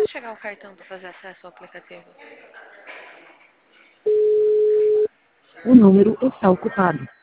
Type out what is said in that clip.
chegar o cartão para fazer acesso ao aplicativo? O número está ocupado.